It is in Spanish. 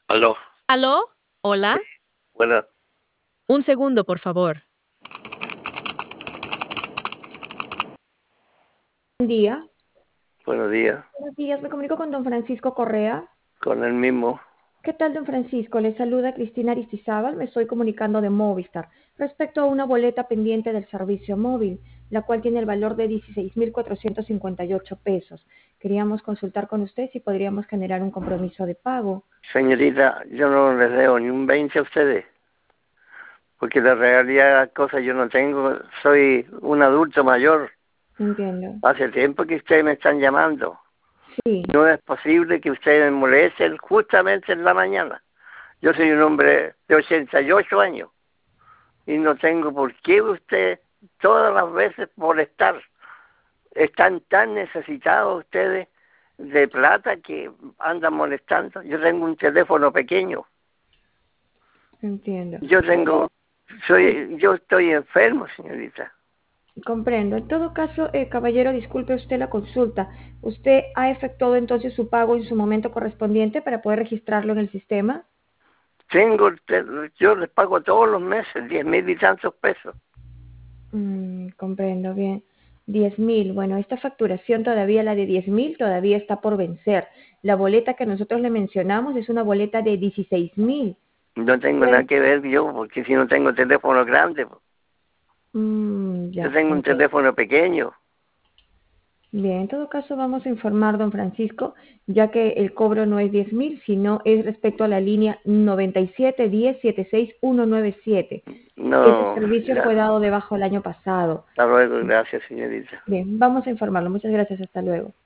Aló, ¿Aló? ¿Hola? buenas, Un segundo, por favor. Buen día. buenos días, Buenos días, me comunico con don Francisco Correa. con el mismo. ¿Qué tal, don Francisco? Le saluda Cristina Aristizábal, me estoy comunicando de Movistar respecto a una boleta pendiente del servicio móvil, la cual tiene el valor de 16.458 pesos. Queríamos consultar con usted si podríamos generar un compromiso de pago. Señorita, yo no les debo ni un 20 a ustedes, porque la realidad cosas yo no tengo, soy un adulto mayor. Entiendo. Hace tiempo que ustedes me están llamando. Sí, No es posible que ustedes me molesten justamente en la mañana. Yo soy un hombre de 88 años y no tengo por qué usted todas las veces molestar. Están tan necesitados ustedes de plata que andan molestando. Yo tengo un teléfono pequeño. entiendo. Yo tengo, yo estoy enfermo, señorita. Comprendo. En todo caso, caballero, disculpe usted la consulta. ¿Usted ha efectuado entonces su pago en su momento correspondiente para poder registrarlo en el sistema? Yo les pago todos los meses 10.000 y tantos pesos. Comprendo bien. 10.000. Bueno, esta facturación todavía, la de 10.000, todavía está por vencer. La boleta que nosotros le mencionamos es una boleta de 16.000. No tengo nada Pues, que ver yo, porque si no tengo teléfono grande, yo ya, tengo un entiendo. teléfono pequeño. Bien, en todo caso vamos a informar, don Francisco, ya que el cobro no es 10.000, sino es respecto a la línea 9710-76197. Ese No, servicio fue ya, dado de bajo el año pasado. hasta luego, gracias, señorita. Bien, vamos a informarlo. Muchas gracias. Hasta luego.